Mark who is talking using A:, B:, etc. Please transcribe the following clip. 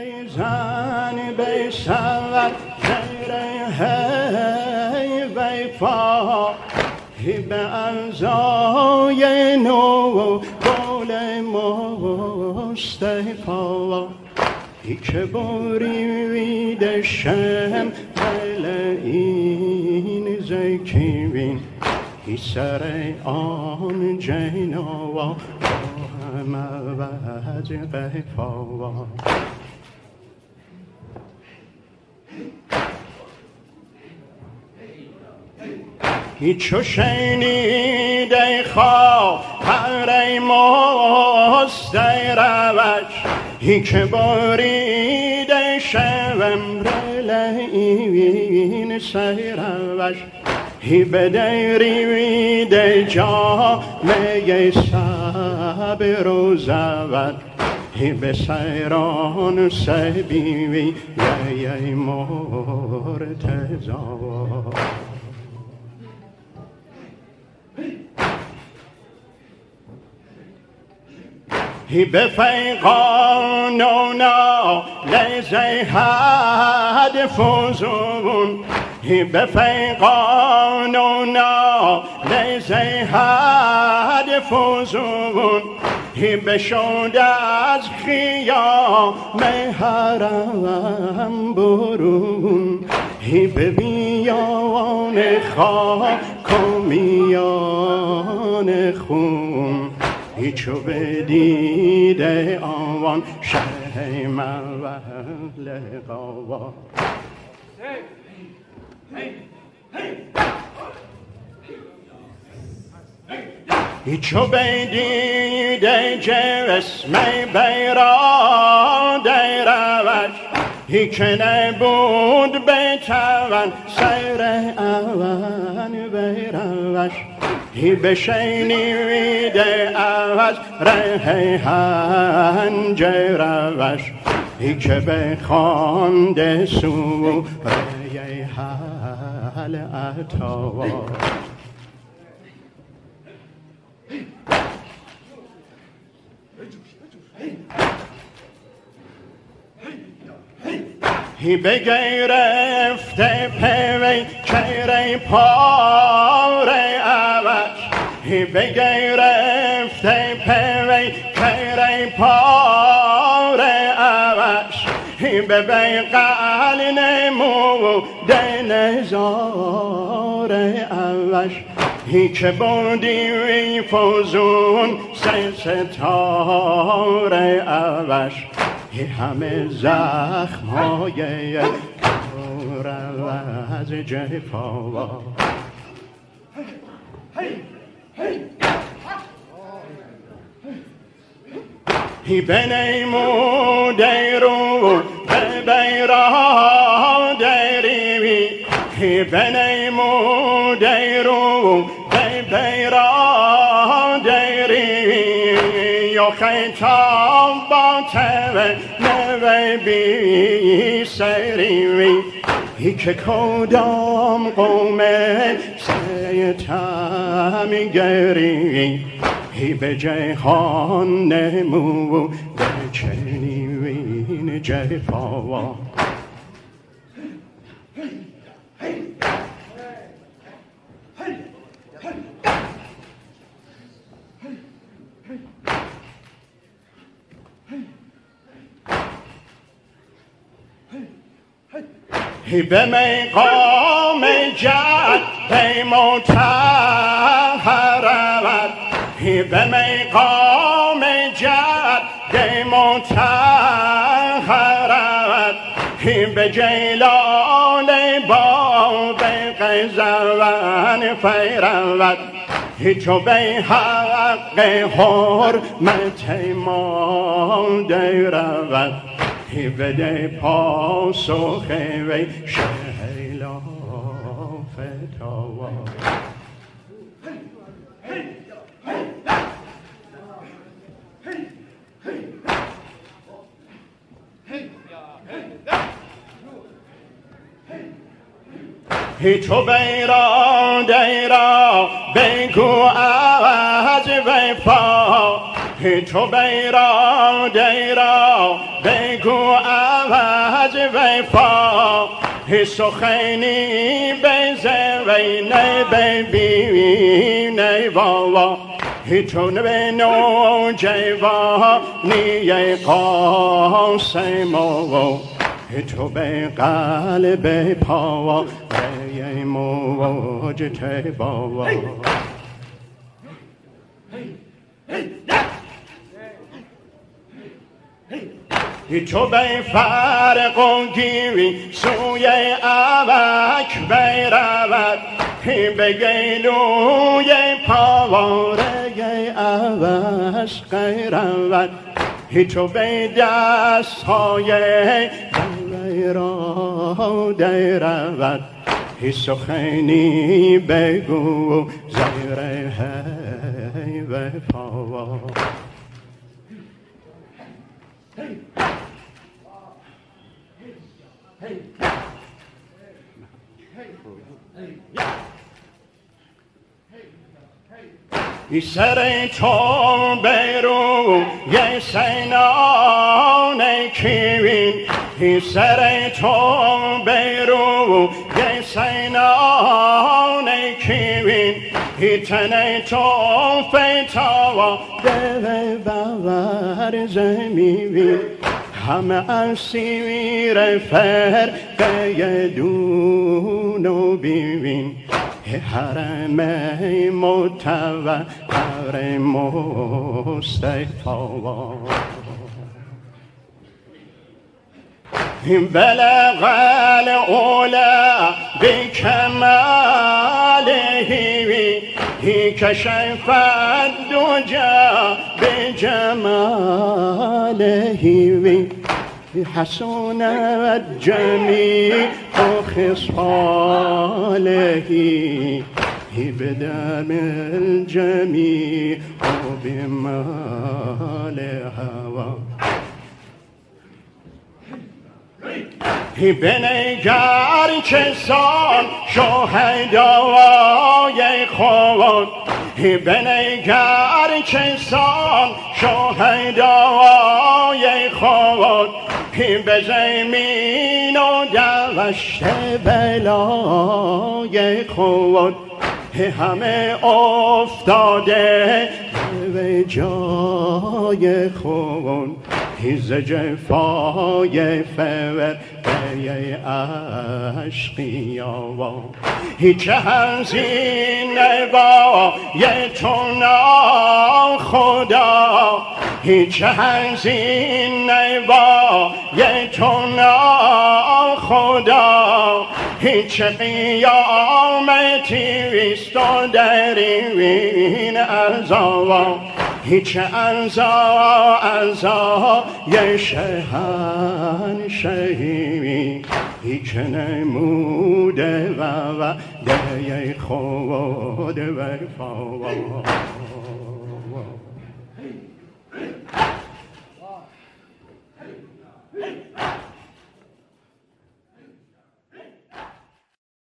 A: زن بشود هی وفا به ارزای نو گل مصطفی ای که بریده شم این زکیوین ای سر آن جینا هم عوض قفا چو شنیده خواهر مستروش ای که بریده شوم این سروش ای بدریده جامه صبر و زود ای به سیران سبیوی ای مرتضا ای به فیقان و ناله حد فزون ای به فیقان و ناله حد فزون ای بشد از خیام حرم برون ای به بیان خاک و میان خون ای چو بدیده آوان شیم و لقوا ای چو بدیده جسم بیراده روش ای که نبود بتوان سیر اوان بیروش ای بشنیده از ره هنجروش ای که بخوانده سوره حل عطا ای بگرفته پوی چهره پاره اوش ای بگرفته پوی چهره پاره اوش ای به بیقل نموده نزاره اوش ای که بودی فوزون ستاره اوش ای همه زخم‌های کور از جفا ای بنیموده رو به بیرادری ای بنیموده رو به بیرادری و خیطان با تبه نوی بی سریوی ای که کدام قومه ستم گری ای به جهان نمو به چنین جفا ای به مقام جد مطهر ای به مقام جد مطهر ای به جلال باب قزوان فیرود ای چو به حق حرمت مانده رود ای بده پاسخ وی شیلا فتاوا ای تو بیراده را بگو از وفا ای تو بیراده را بگو عوض وفا سخنی بزوینه ببینه واوا چون به نو جوانی قاسم و تو به قلب پاوا ای موج تباوا تو به فرق و گیری سوی اوک برود به گیلوی پاواره اوشق رود تو به دست های را درود سخنی بگو زیر هی و پاوا سر تو برو یه سینان کیوین سر تو برو یه سینان کیوین تن تو فتاوا دل باور زمین همه اسیر فرقه دونو بیوین حرم متوقر مصطفی بلغ العلا بكماله كشف الدجى بجماله حسنت جميع خصاله بدم الجميع بمال هوى بنگر کسان شهدای خود بنگر کسان شهدای خود به زمین و دوشت بلای خود همه افتاده به جای خود ز جفای فرقه اشقیا هیچ هزینه با یه تو خدا هیچ هزینه با یه تو خدا هیچ قیامتی ویستو در این عذابا هیچ عزا یه شهنشهی هیچ نموده و ده خود وفا